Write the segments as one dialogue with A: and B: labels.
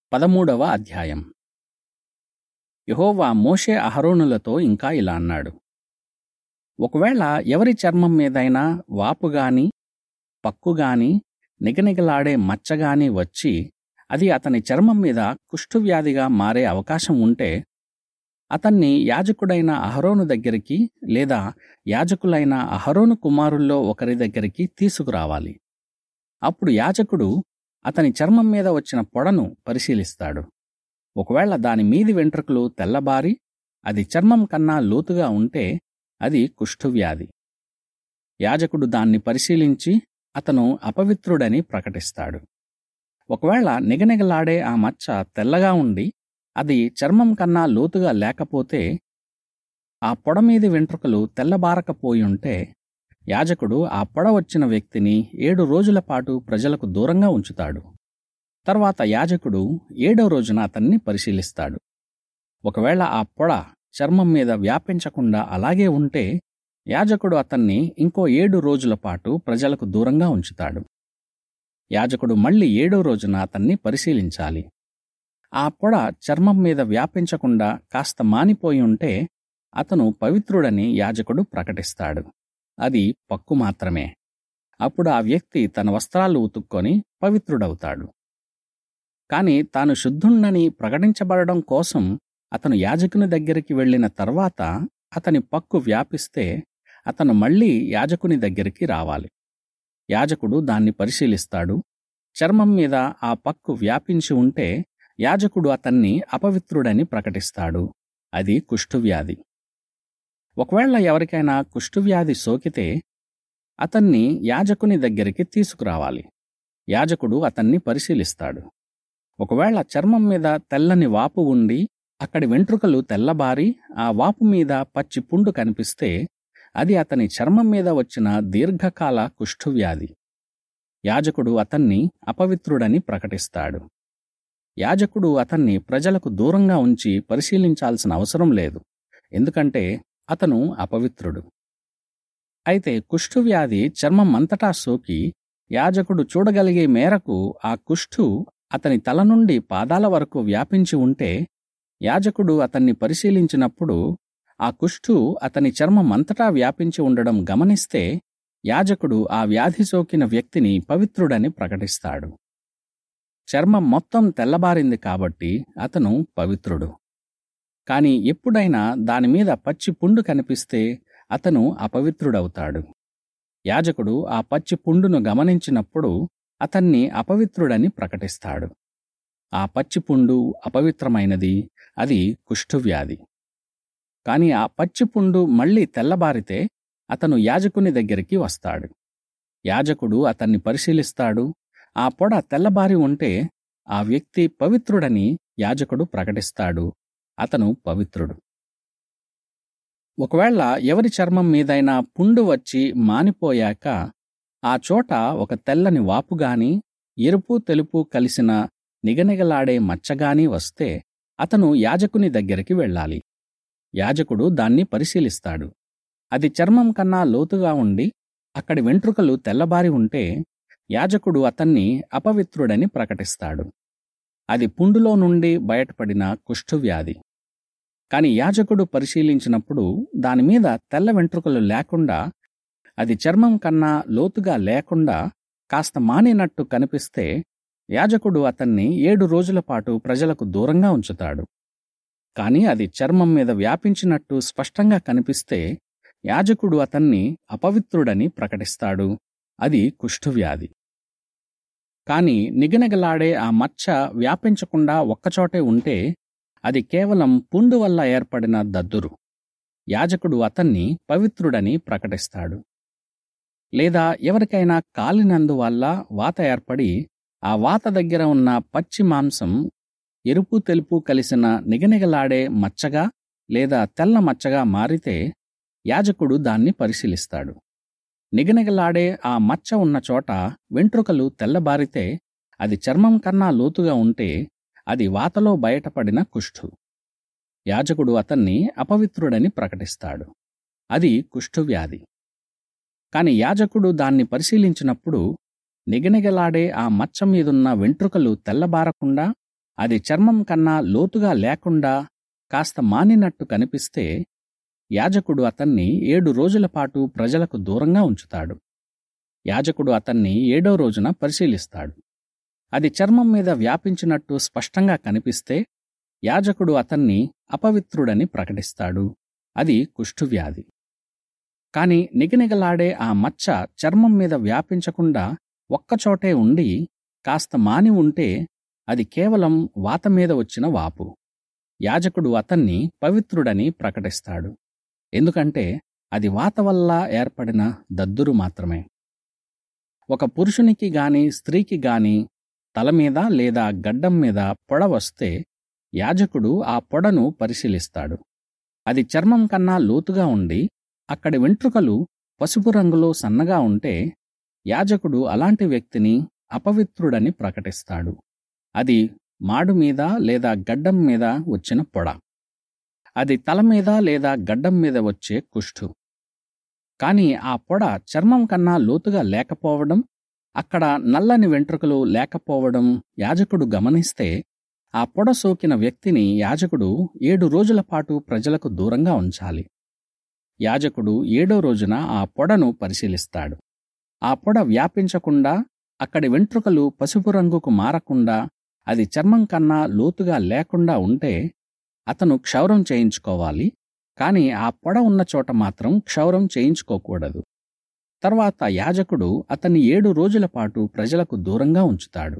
A: 13వ అధ్యాయం. యెహోవా మోషే అహరోనులతో ఇంకా ఇలా అన్నాడు. ఒకవేళ ఎవరి చర్మం మీదైనా వాపుగాని, పక్కుగాని, నిగనిగలాడే మచ్చగాని వచ్చి అది అతని చర్మం మీద కుష్ఠువ్యాధిగా మారే అవకాశం ఉంటే, అతన్ని యాజకుడైన అహరోను దగ్గరికి లేదా యాజకులైన అహరోను కుమారుల్లో ఒకరి దగ్గరికి తీసుకురావాలి. అప్పుడు యాజకుడు అతని చర్మం మీద వచ్చిన పొడను పరిశీలిస్తాడు. ఒకవేళ దాని మీది వెంట్రుకలు తెల్లబారి అది చర్మం కన్నా లోతుగా ఉంటే అది కుష్ఠువ్యాధి. యాజకుడు దాన్ని పరిశీలించి అతను అపవిత్రుడని ప్రకటిస్తాడు. ఒకవేళ నిగనిగలాడే ఆ మచ్చ తెల్లగా ఉండి అది చర్మం కన్నా లోతుగా లేకపోతే, ఆ పొడ మీది వెంట్రుకలు తెల్లబారకపోయుంటే, యాజకుడు ఆ పొడ వచ్చిన వ్యక్తిని 7 రోజుల పాటు ప్రజలకు దూరంగా ఉంచుతాడు. తర్వాత యాజకుడు 7వ రోజున అతన్ని పరిశీలిస్తాడు. ఒకవేళ ఆ పొడ చర్మం మీద వ్యాపించకుండా అలాగే ఉంటే, యాజకుడు అతన్ని ఇంకో 7 రోజుల పాటు ప్రజలకు దూరంగా ఉంచుతాడు. యాజకుడు మళ్ళీ 7వ రోజున అతన్ని పరిశీలించాలి. ఆ పొడ చర్మం మీద వ్యాపించకుండా కాస్త మానిపోయి ఉంటే, అతను పవిత్రుడని యాజకుడు ప్రకటిస్తాడు. అది పక్కు మాత్రమే. అప్పుడు ఆ వ్యక్తి తన వస్త్రాలు ఉతుక్కొని పవిత్రుడవుతాడు. కాని తాను శుద్ధుణ్ణని ప్రకటించబడడం కోసం అతను యాజకుని దగ్గరికి వెళ్ళిన తర్వాత అతని పక్కు వ్యాపిస్తే, అతను మళ్ళీ యాజకుని దగ్గరికి రావాలి. యాజకుడు దాన్ని పరిశీలిస్తాడు. చర్మం మీద ఆ పక్కు వ్యాపించి ఉంటే, యాజకుడు అతన్ని అపవిత్రుడని ప్రకటిస్తాడు. అది కుష్ఠువ్యాధి. ఒకవేళ ఎవరికైనా కుష్ఠువ్యాధి సోకితే, అతన్ని యాజకుని దగ్గరికి తీసుకురావాలి. యాజకుడు అతన్ని పరిశీలిస్తాడు. ఒకవేళ చర్మం మీద తెల్లని వాపు ఉండి అక్కడి వెంట్రుకలు తెల్లబారి ఆ వాపు మీద పచ్చి పుండు కనిపిస్తే, అది అతని చర్మం మీద వచ్చిన దీర్ఘకాల కుష్ఠువ్యాధి. యాజకుడు అతన్ని అపవిత్రుడని ప్రకటిస్తాడు. యాజకుడు అతన్ని ప్రజలకు దూరంగా ఉంచి పరిశీలించాల్సిన అవసరం లేదు, ఎందుకంటే అతను అపవిత్రుడు. అయితే కుష్ఠువ్యాధి చర్మం అంతటా సోకి యాజకుడు చూడగలిగే మేరకు ఆ కుష్ఠు అతని తల నుండి పాదాల వరకు వ్యాపించి ఉంటే, యాజకుడు అతన్ని పరిశీలించినప్పుడు ఆ కుష్ఠు అతని చర్మం అంతటా వ్యాపించి ఉండడం గమనిస్తే, యాజకుడు ఆ వ్యాధి సోకిన వ్యక్తిని పవిత్రుడని ప్రకటిస్తాడు. చర్మం మొత్తం తెల్లబారింది కాబట్టి అతను పవిత్రుడు. కాని ఎప్పుడైనా దానిమీద పచ్చి పుండు కనిపిస్తే అతను అపవిత్రుడవుతాడు. యాజకుడు ఆ పచ్చి పుండును గమనించినప్పుడు అతన్ని అపవిత్రుడని ప్రకటిస్తాడు. ఆ పచ్చి పుండు అపవిత్రమైనది, అది కుష్ఠువ్యాధి. కాని ఆ పచ్చి పుండు మళ్ళీ తెల్లబారితే అతను యాజకుని దగ్గరికి వస్తాడు. యాజకుడు అతన్ని పరిశీలిస్తాడు. ఆ పొడ తెల్లబారి ఉంటే ఆ వ్యక్తి పవిత్రుడని యాజకుడు ప్రకటిస్తాడు. అతను పవిత్రుడు. ఒకవేళ ఎవరి చర్మం మీదైనా పుండు వచ్చి మానిపోయాక ఆ చోట ఒక తెల్లని వాపుగాని, ఎరుపు తెలుపు కలిసిన నిగనిగలాడే మచ్చగాని వస్తే, అతను యాజకుని దగ్గరికి వెళ్ళాలి. యాజకుడు దాన్ని పరిశీలిస్తాడు. అది చర్మం కన్నా లోతుగా ఉండి అక్కడి వెంట్రుకలు తెల్లబారి ఉంటే, యాజకుడు అతన్ని అపవిత్రుడని ప్రకటిస్తాడు. అది పుండులో నుండి బయటపడిన కుష్ఠువ్యాధి. కాని యాజకుడు పరిశీలించినప్పుడు దానిమీద తెల్ల వెంట్రుకలు లేకుండా, అది చర్మం కన్నా లోతుగా లేకుండా కాస్త మానినట్టు కనిపిస్తే, యాజకుడు అతన్ని 7 రోజుల పాటు ప్రజలకు దూరంగా ఉంచుతాడు. కాని అది చర్మం మీద వ్యాపించినట్టు స్పష్టంగా కనిపిస్తే, యాజకుడు అతన్ని అపవిత్రుడని ప్రకటిస్తాడు. అది కుష్ఠువ్యాధి. కాని నిగనిగలాడే ఆ మచ్చ వ్యాపించకుండా ఒక్కచోటే ఉంటే, అది కేవలం పుండు వల్ల ఏర్పడిన దద్దురు. యాజకుడు అతన్ని పవిత్రుడని ప్రకటిస్తాడు. లేదా ఎవరికైనా కాలినందువల్ల వాత ఏర్పడి ఆ వాత దగ్గర ఉన్న పచ్చి మాంసం ఎరుపు తెలుపు కలిసిన నిగనిగలాడే మచ్చగా లేదా తెల్ల మచ్చగా మారితే, యాజకుడు దాన్ని పరిశీలిస్తాడు. నిగనిగలాడే ఆ మచ్చ ఉన్న చోట వెంట్రుకలు తెల్లబారితే, అది చర్మం కన్నా లోతుగా ఉంటే, అది వాతలో బయటపడిన కుష్ఠు. యాజకుడు అతన్ని అపవిత్రుడని ప్రకటిస్తాడు. అది కుష్ఠువ్యాధి. కాని యాజకుడు దాన్ని పరిశీలించినప్పుడు నిగనిగలాడే ఆ మచ్చ మీదున్న వెంట్రుకలు తెల్లబారకుండా అది చర్మం కన్నా లోతుగా లేకుండా కాస్త మానినట్టు కనిపిస్తే యాజకుడు అతన్ని 7 రోజుల పాటు ప్రజలకు దూరంగా ఉంచుతాడు. యాజకుడు అతన్ని 7వ రోజున పరిశీలిస్తాడు. అది చర్మం మీద వ్యాపించినట్టు స్పష్టంగా కనిపిస్తే యాజకుడు అతన్ని అపవిత్రుడని ప్రకటిస్తాడు. అది కుష్ఠువ్యాధి. కాని నిగనిగలాడే ఆ మచ్చ చర్మం మీద వ్యాపించకుండా ఒక్కచోటే ఉండి కాస్త మాని ఉంటే అది కేవలం వాత మీద వచ్చిన వాపు. యాజకుడు అతన్ని పవిత్రుడని ప్రకటిస్తాడు. ఎందుకంటే అది వాత వల్ల ఏర్పడిన దద్దురు మాత్రమే. ఒక పురుషునికి గాని స్త్రీకి గాని తల మీద లేదా గడ్డం మీద పొడ వస్తే యాజకుడు ఆ పొడను పరిశీలిస్తాడు. అది చర్మం కన్నా లోతుగా ఉండి అక్కడి వెంట్రుకలు పసుపు రంగులో సన్నగా ఉంటే యాజకుడు అలాంటి వ్యక్తిని అపవిత్రుడని ప్రకటిస్తాడు. అది మాడు మీద లేదా గడ్డం మీద వచ్చిన పొడ. అది తల మీద లేదా గడ్డం మీద వచ్చే కుష్ఠు. కాని ఆ పొడ చర్మం కన్నా లోతుగా లేకపోవడం, అక్కడ నల్లని వెంట్రుకలు లేకపోవడం యాజకుడు గమనిస్తే ఆ పొడ సోకిన వ్యక్తిని యాజకుడు 7 రోజుల పాటు ప్రజలకు దూరంగా ఉంచాలి. యాజకుడు 7వ రోజున ఆ పొడను పరిశీలిస్తాడు. ఆ పొడ వ్యాపించకుండా, అక్కడి వెంట్రుకలు పసుపు రంగుకు మారకుండా, అది చర్మం కన్నా లోతుగా లేకుండా ఉంటే అతను క్షౌరం చేయించుకోవాలి. కాని ఆ పొడ ఉన్న చోట మాత్రం క్షౌరం చేయించుకోకూడదు. తర్వాత యాజకుడు అతన్ని 7 రోజుల పాటు ప్రజలకు దూరంగా ఉంచుతాడు.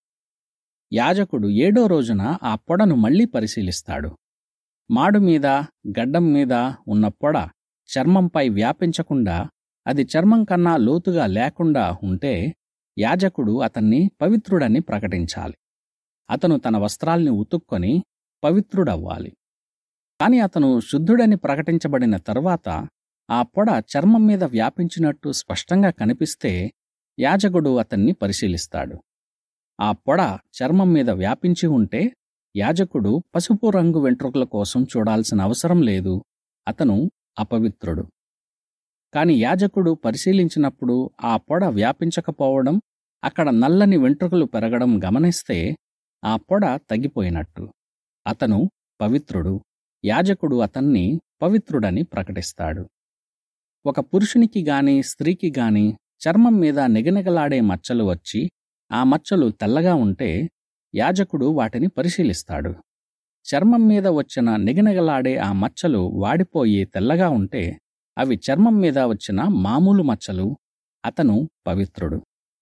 A: యాజకుడు 7వ రోజున ఆ పొడను మళ్లీ పరిశీలిస్తాడు. మాడు మీద గడ్డం మీద ఉన్న పొడ చర్మంపై వ్యాపించకుండా, అది చర్మం కన్నా లోతుగా లేకుండా ఉంటే యాజకుడు అతన్ని పవిత్రుడని ప్రకటించాలి. అతను తన వస్త్రాల్ని ఉతుక్కొని పవిత్రుడవ్వాలి. కాని అతను శుద్ధుడని ప్రకటించబడిన తరువాత ఆ పొడ చర్మం మీద వ్యాపించినట్టు స్పష్టంగా కనిపిస్తే యాజకుడు అతన్ని పరిశీలిస్తాడు. ఆ పొడ చర్మం మీద వ్యాపించి ఉంటే యాజకుడు పసుపు రంగు వెంట్రుకల కోసం చూడాల్సిన అవసరం లేదు. అతను అపవిత్రుడు. కాని యాజకుడు పరిశీలించినప్పుడు ఆ పొడ వ్యాపించకపోవడం, అక్కడ నల్లని వెంట్రుకలు పెరగడం గమనిస్తే ఆ పొడ తగ్గిపోయినట్టు. అతను పవిత్రుడు. యాజకుడు అతన్ని పవిత్రుడని ప్రకటిస్తాడు. ఒక పురుషునికి గాని స్త్రీకి గాని చర్మం మీద నిగనిగలాడే మచ్చలు వచ్చి ఆ మచ్చలు తెల్లగా ఉంటే యాజకుడు వాటిని పరిశీలిస్తాడు. చర్మం మీద వచ్చిన నిగనిగలాడే ఆ మచ్చలు వాడిపోయి తెల్లగా ఉంటే అవి చర్మం మీద వచ్చిన మామూలు మచ్చలు. అతను పవిత్రుడు.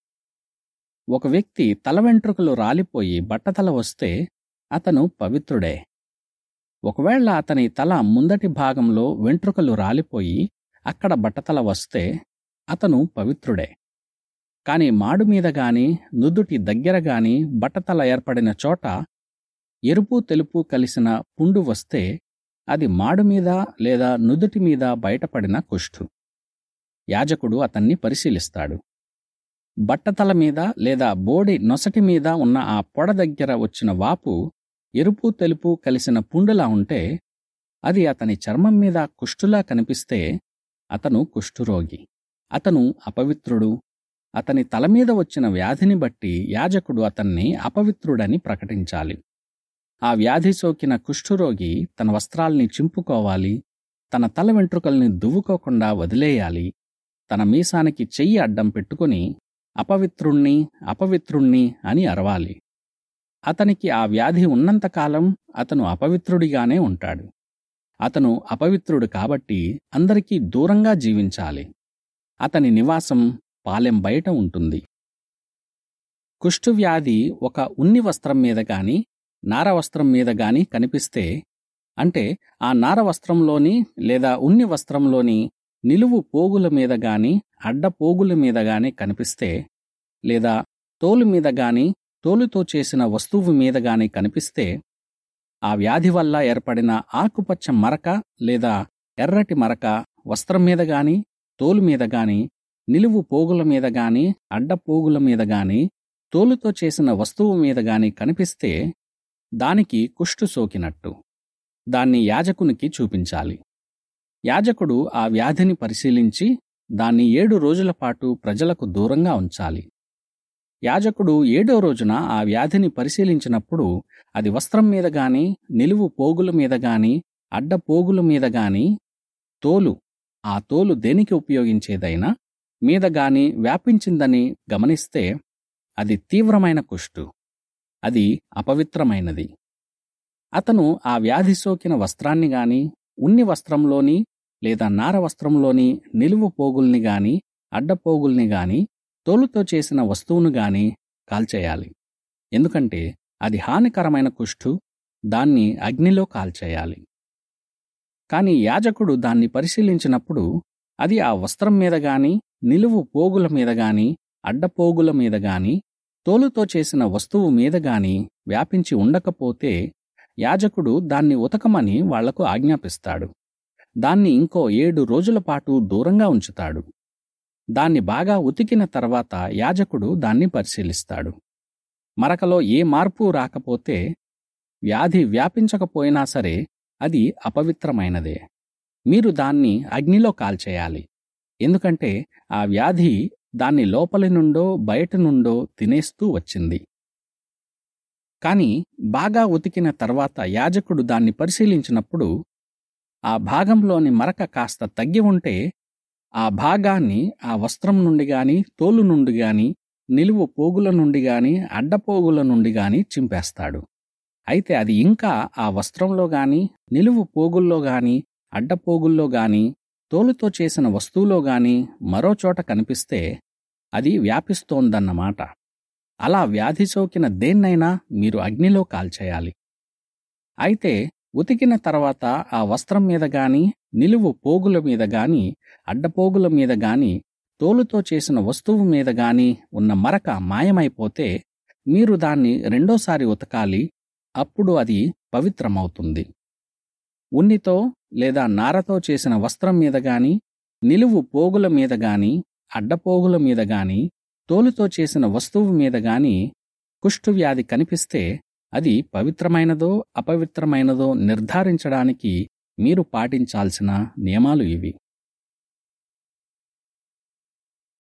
A: ఒక వ్యక్తి తల వెంట్రుకలు రాలిపోయి బట్టతల వస్తే అతను పవిత్రుడే. ఒకవేళ అతని తల ముందటి భాగంలో వెంట్రుకలు రాలిపోయి అక్కడ బట్టతల వస్తే అతను పవిత్రుడే. కాని మాడు మీద గాని నుదుటి దగ్గర గాని బట్టతల ఏర్పడిన చోట ఎరుపు తెలుపు కలిసిన పుండు వస్తే అది మాడు మీద లేదా నుదుటి మీద బయటపడిన కుష్ఠు. యాజకుడు అతన్ని పరిశీలిస్తాడు. బట్టతల మీద లేదా బోడి నొసటి మీద ఉన్న ఆ పొడ దగ్గర వచ్చిన వాపు ఎరుపు తెలుపు కలిసిన పుండులా ఉంటే, అది అతని చర్మం మీద కుష్ఠులా కనిపిస్తే అతను కుష్ఠురోగి. అతను అపవిత్రుడు. అతని తల మీద వచ్చిన వ్యాధిని బట్టి యాజకుడు అతన్ని అపవిత్రుడని ప్రకటించాలి. ఆ వ్యాధి సోకిన కుష్ఠురోగి తన వస్త్రాల్ని చింపుకోవాలి. తన తల వెంట్రుకల్ని దువ్వుకోకుండా వదిలేయాలి. తన మీసానికి చెయ్యి అడ్డం పెట్టుకుని అపవిత్రుణ్ణి అపవిత్రుణ్ణి అని అరవాలి. అతనికి ఆ వ్యాధి ఉన్నంతకాలం అతను అపవిత్రుడిగానే ఉంటాడు. అతను అపవిత్రుడు కాబట్టి అందరికీ దూరంగా జీవించాలి. అతని నివాసం పాలెం బయట ఉంటుంది. కుష్ఠువ్యాధి ఒక ఉన్ని వస్త్రం మీద గాని నార వస్త్రం మీద గాని కనిపిస్తే, అంటే ఆ నార వస్త్రంలోని లేదా ఉన్ని వస్త్రంలోని నిలువు పోగుల మీద గాని అడ్డ పోగుల మీద గాని కనిపిస్తే, లేదా తోలు మీద గాని తోలుతో చేసిన వస్తువు మీద గాని కనిపిస్తే, ఆ వ్యాధి వల్ల ఏర్పడిన ఆకుపచ్చ మరక లేదా ఎర్రటి మరక వస్త్రం మీద గాని తోలు మీద గాని నిలువు పోగుల మీద గాని అడ్డ పోగుల మీద గాని తోలుతో చేసిన వస్తువు మీద గాని కనిపిస్తే దానికి కుష్ఠు సోకినట్టు. దాన్ని యాజకునికి చూపించాలి. యాజకుడు ఆ వ్యాధిని పరిశీలించి దాన్ని 7 రోజుల పాటు ప్రజలకు దూరంగా ఉంచాలి. యాజకుడు 7వ రోజున ఆ వ్యాధిని పరిశీలించినప్పుడు అది వస్త్రం మీద గాని, నిలువు పోగుల మీద గాని, అడ్డ పోగుల మీద గాని, తోలు ఆ తోలు దేనికి ఉపయోగించేదైనా మీద గాని వ్యాపించిందని గమనిస్తే అది తీవ్రమైన కుష్టు. అది అపవిత్రమైనది. అతను ఆ వ్యాధి సోకిన వస్త్రాన్ని గాని, ఉన్ని వస్త్రంలోని లేదా నార వస్త్రంలోని నిలువు పోగుల్ని గాని, అడ్డపోగుల్ని గాని, తోలుతో చేసిన వస్తువును గాని కాల్చేయాలి. ఎందుకంటే అది హానికరమైన కుష్టు. దాన్ని అగ్నిలో కాల్చేయాలి. కాని యాజకుడు దాన్ని పరిశీలించినప్పుడు అది ఆ వస్త్రం మీద గాని, నిలువు పోగుల మీద గాని, అడ్డపోగుల మీద గాని, తోలుతో చేసిన వస్తువు మీద గాని వ్యాపించి ఉండకపోతే యాజకుడు దాన్ని ఉతకమని వాళ్లకు ఆజ్ఞాపిస్తాడు. దాన్ని ఇంకో 7 రోజుల పాటు దూరంగా ఉంచుతాడు. దాన్ని బాగా ఉతికిన తర్వాత యాజకుడు దాన్ని పరిశీలిస్తాడు. మరకలో ఏ మార్పు రాకపోతే, వ్యాధి వ్యాపించకపోయినా సరే అది అపవిత్రమైనదే. మీరు దాన్ని అగ్నిలో కాల్చేయాలి. ఎందుకంటే ఆ వ్యాధి దాన్ని లోపలి నుండో బయట నుండో తినేస్తూ వచ్చింది. కాని బాగా ఉతికిన తర్వాత యాజకుడు దాన్ని పరిశీలించినప్పుడు ఆ భాగంలోని మరక కాస్త తగ్గి ఉంటే ఆ భాగాన్ని ఆ వస్త్రం నుండి గాని, తోలు నుండి గాని, నిలువు పోగుల నుండి గాని, అడ్డపోగుల నుండి గాని చింపేస్తాడు. అయితే అది ఇంకా ఆ వస్త్రంలో గాని, నిలువు పోగుల్లో గాని, అడ్డపోగుల్లో గాని, తోలుతో చేసిన వస్తువులో గాని మరోచోట కనిపిస్తే అది వ్యాపిస్తోందన్నమాట. అలా వ్యాధి సోకిన దేన్నైనా మీరు అగ్నిలో కాల్చేయాలి. అయితే ఉతికిన తర్వాత ఆ వస్త్రం మీద గాని, నిలువు పోగుల మీద గాని, అడ్డపోగుల మీద గాని, తోలుతో చేసిన వస్తువు మీద గాని ఉన్న మరక మాయమైపోతే మీరు దాన్ని రెండోసారి ఉతకాలి. అప్పుడు అది పవిత్రమవుతుంది. ఉన్నితో లేదా నారతో చేసిన వస్త్రం మీద గాని, నిలువు పోగుల మీద గాని, అడ్డపోగుల మీద గాని, తోలుతో చేసిన వస్తువు మీద గాని కుష్ఠువ్యాధి కనిపిస్తే అది పవిత్రమైనదో అపవిత్రమైనదో నిర్ధారించడానికి మీరు పాటించాల్సిన నియమాలు ఇవి.